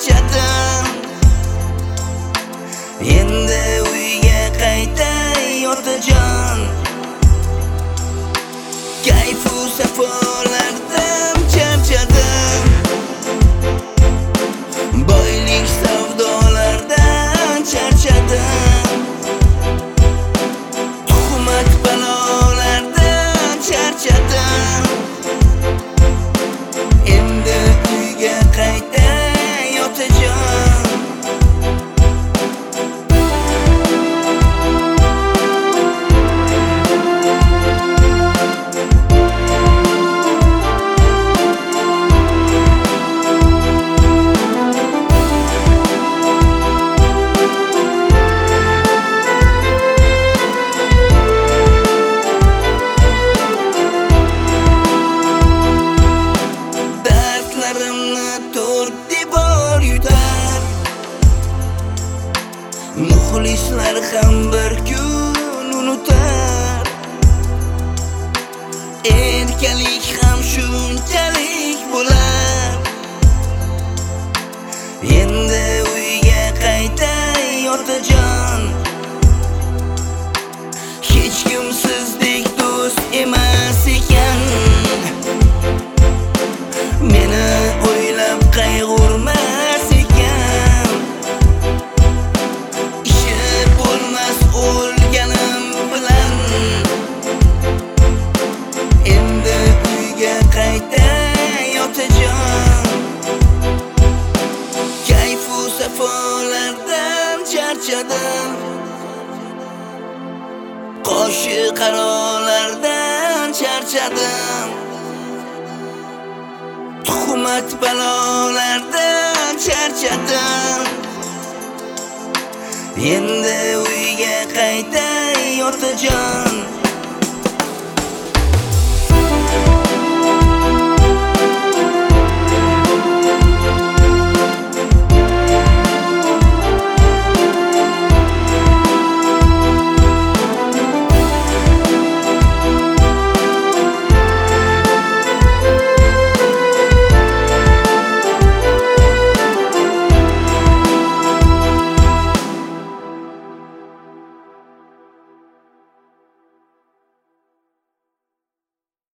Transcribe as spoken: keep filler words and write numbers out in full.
charchadim. Endi uyga qayta yotajon. Kayfu safolardan charchadim. Boylik savdolardan charchadim. Tuhmat balolardan charchadim. Endi uyga qayta yotajon. Muxlislar ham bir kun unutar. Erkalik ham shunchalik bo'lar. Endi uyga qayta yotajon. Hech kim sizdek do'st emas ekan. Meni o'ylab qayg'urmas ekan. O'lganim bilan endi uyga qayta yotajon. Kayfu safolardan charchadim. Qoshi qarolardan charchadim. Tuhmat balolardan charchadim. Endi uyga qayta yotajon.